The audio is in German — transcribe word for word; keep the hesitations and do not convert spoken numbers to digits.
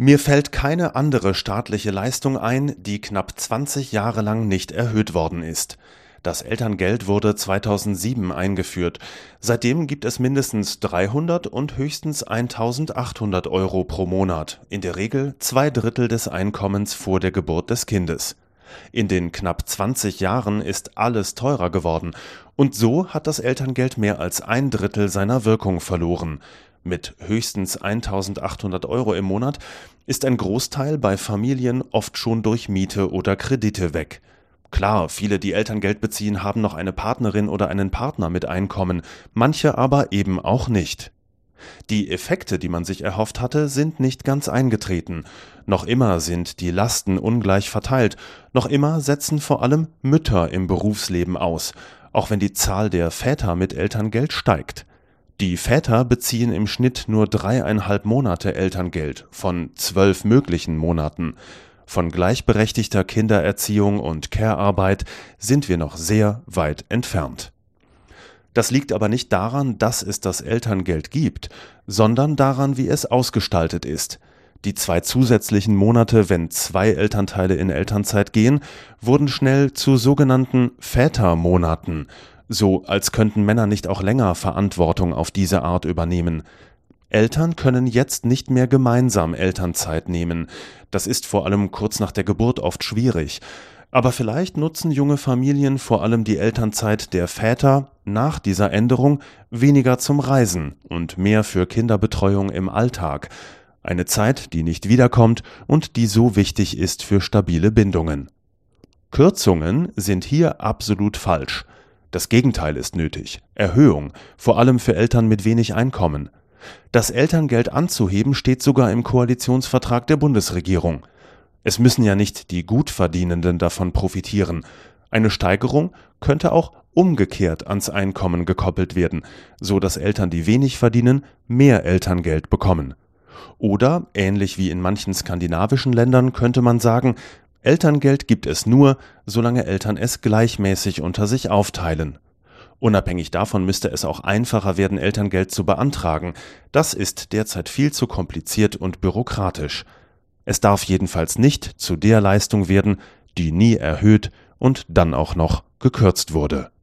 Mir fällt keine andere staatliche Leistung ein, die knapp zwanzig Jahre lang nicht erhöht worden ist. Das Elterngeld wurde zweitausendsieben eingeführt. Seitdem gibt es mindestens dreihundert und höchstens eintausendachthundert Euro pro Monat, in der Regel zwei Drittel des Einkommens vor der Geburt des Kindes. In den knapp zwanzig Jahren ist alles teurer geworden und so hat das Elterngeld mehr als ein Drittel seiner Wirkung verloren. Mit höchstens eintausendachthundert Euro im Monat ist ein Großteil bei Familien oft schon durch Miete oder Kredite weg. Klar, viele, die Elterngeld beziehen, haben noch eine Partnerin oder einen Partner mit Einkommen, manche aber eben auch nicht. Die Effekte, die man sich erhofft hatte, sind nicht ganz eingetreten. Noch immer sind die Lasten ungleich verteilt, noch immer setzen vor allem Mütter im Berufsleben aus, auch wenn die Zahl der Väter mit Elterngeld steigt. Die Väter beziehen im Schnitt nur dreieinhalb Monate Elterngeld von zwölf möglichen Monaten. Von gleichberechtigter Kindererziehung und Care-Arbeit sind wir noch sehr weit entfernt. Das liegt aber nicht daran, dass es das Elterngeld gibt, sondern daran, wie es ausgestaltet ist. Die zwei zusätzlichen Monate, wenn zwei Elternteile in Elternzeit gehen, wurden schnell zu sogenannten Vätermonaten, so als könnten Männer nicht auch länger Verantwortung auf diese Art übernehmen. Eltern können jetzt nicht mehr gemeinsam Elternzeit nehmen. Das ist vor allem kurz nach der Geburt oft schwierig. Aber vielleicht nutzen junge Familien vor allem die Elternzeit der Väter nach dieser Änderung weniger zum Reisen und mehr für Kinderbetreuung im Alltag. Eine Zeit, die nicht wiederkommt und die so wichtig ist für stabile Bindungen. Kürzungen sind hier absolut falsch. Das Gegenteil ist nötig: Erhöhung, vor allem für Eltern mit wenig Einkommen. Das Elterngeld anzuheben steht sogar im Koalitionsvertrag der Bundesregierung. Es müssen ja nicht die Gutverdienenden davon profitieren. Eine Steigerung könnte auch umgekehrt ans Einkommen gekoppelt werden, so dass Eltern, die wenig verdienen, mehr Elterngeld bekommen. Oder, ähnlich wie in manchen skandinavischen Ländern, könnte man sagen, Elterngeld gibt es nur, solange Eltern es gleichmäßig unter sich aufteilen. Unabhängig davon müsste es auch einfacher werden, Elterngeld zu beantragen. Das ist derzeit viel zu kompliziert und bürokratisch. Es darf jedenfalls nicht zu der Leistung werden, die nie erhöht und dann auch noch gekürzt wurde.